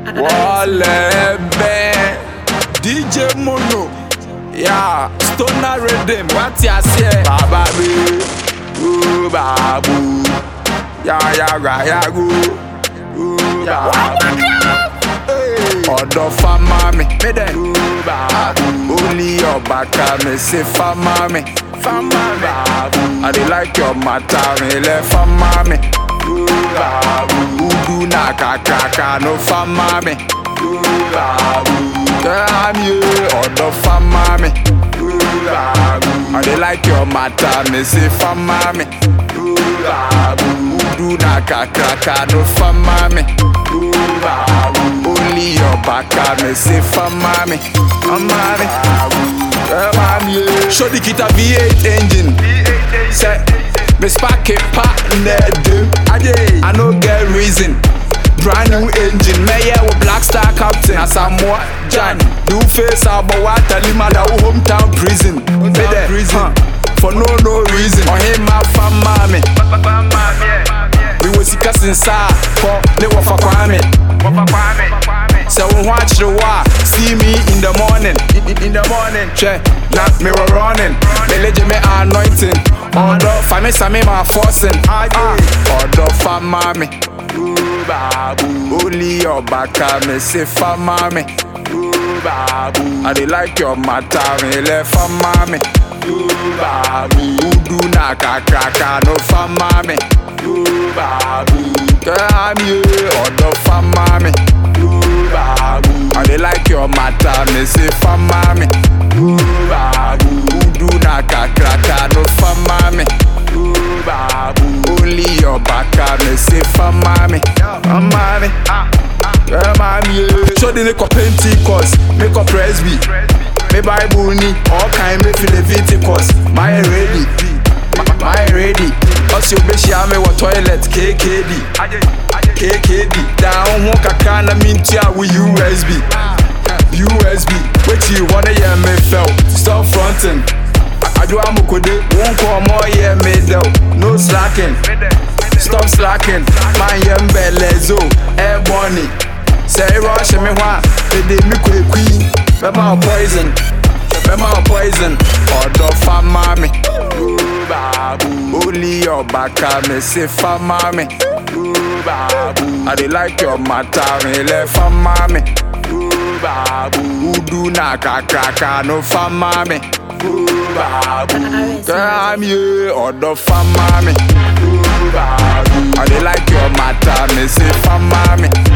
Walebe DJ Mono, yeah, Stoner Rhythm. What ya say? Baba be, ooh babu, ya go, ooh babu. Odo famami, me then, ooh babu. Only your baka me say famami, babu. I dey like your matter, me le famami. Babu, udu na kakaka no famami. Babu, damn you, odo famami. Babu, I dey like your matter, me say famami. Babu, udu na kakaka no famami. Babu, only your baka me say famami. Famami, damn you. Show the kita V8 engine. Say. Me spark a partner, I no get reason. Brand new engine, me yeah with Black Star Captain. As I'm more Jan, do face about what I live my hometown prison. Me there, for no reason. On him my family. We was sick inside, for they were for Kwame. So we watch the war, see me in the morning. In the morning, check, not me were running. Me legend me anointing. Odo fami sami ma forcing. Odo famami. Babu, only your baka me say famami. Babu, I dey like your matter, me le famami. Babu, udu na kakaka no famami. Babu, damn you, odo famami. Babu, I dey like your matter, me say famami. Babu, udu na kakaka no famami. Babu, only your baka me say famami. Famami, famami. Show the make up Pentecost, make up Presby. Me Bible ni, all kind me feel Leviticus. My ready. Also be share me what toilet KKD. Down one kakana mintia with USB. What you wanna hear me felt? Stop fronting. I do am kode, won't call more yeah me though. No slacking. Stop slacking. My young belezo, air bunny. Say rush me wa, they me queen. Mama poison. Odo famami. Babu, only your baka me say famami. Babu, I dey like your matter, me le famami. Babu, udu na kakaka no famami. Babu, damn you, odo famami. Babu, I dey like your matter, me say famami.